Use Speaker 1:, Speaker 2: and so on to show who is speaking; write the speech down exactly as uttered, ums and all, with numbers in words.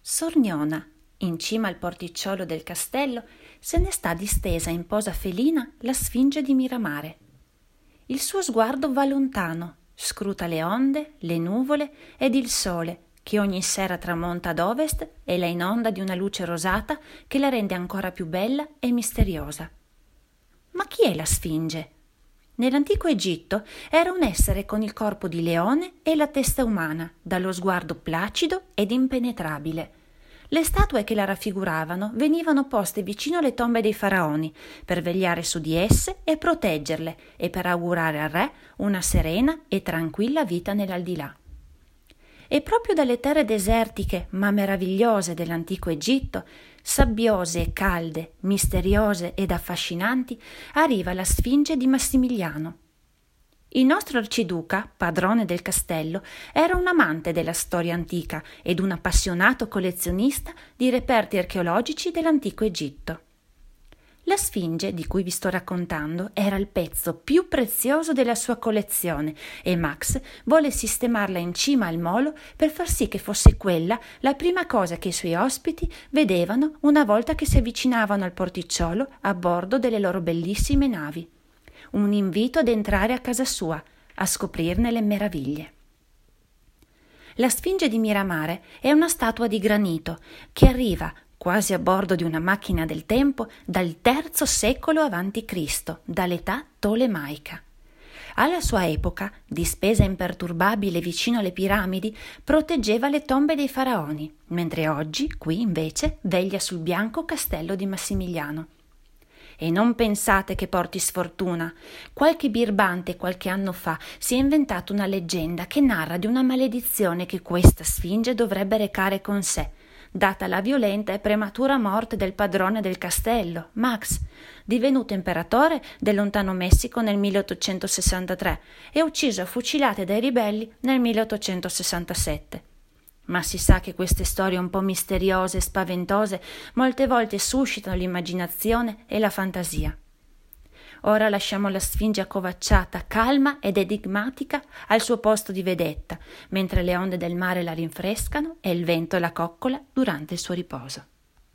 Speaker 1: Sorniona, in cima al porticciolo del castello, se ne sta distesa in posa felina la Sfinge di Miramare. Il suo sguardo va lontano, scruta le onde, le nuvole ed il sole, che ogni sera tramonta ad ovest e la inonda di una luce rosata che la rende ancora più bella e misteriosa. Ma chi è la Sfinge? Nell'antico Egitto era un essere con il corpo di leone e la testa umana, dallo sguardo placido ed impenetrabile. Le statue che la raffiguravano venivano poste vicino alle tombe dei faraoni per vegliare su di esse e proteggerle e per augurare al re una serena e tranquilla vita nell'aldilà. E proprio dalle terre desertiche ma meravigliose dell'antico Egitto, sabbiose e calde, misteriose ed affascinanti, arriva la Sfinge di Massimiliano. Il nostro arciduca, padrone del castello, era un amante della storia antica ed un appassionato collezionista di reperti archeologici dell'antico Egitto. La Sfinge, di cui vi sto raccontando, era il pezzo più prezioso della sua collezione e Max volle sistemarla in cima al molo per far sì che fosse quella la prima cosa che i suoi ospiti vedevano una volta che si avvicinavano al porticciolo a bordo delle loro bellissime navi. Un invito ad entrare a casa sua, a scoprirne le meraviglie. La Sfinge di Miramare è una statua di granito che arriva, quasi a bordo di una macchina del tempo, dal terzo secolo avanti Cristo, dall'età tolemaica. Alla sua epoca, dispesa imperturbabile vicino alle piramidi, proteggeva le tombe dei faraoni, mentre oggi, qui invece, veglia sul bianco castello di Massimiliano. E non pensate che porti sfortuna. Qualche birbante qualche anno fa si è inventato una leggenda che narra di una maledizione che questa Sfinge dovrebbe recare con sé, data la violenta e prematura morte del padrone del castello, Max, divenuto imperatore del lontano Messico nel milleottocentosessantatré e ucciso a fucilate dai ribelli nel milleottocentosessantasette. Ma si sa che queste storie un po' misteriose e spaventose molte volte suscitano l'immaginazione e la fantasia. Ora lasciamo la Sfinge accovacciata, calma ed enigmatica, al suo posto di vedetta, mentre le onde del mare la rinfrescano e il vento la coccola durante il suo riposo.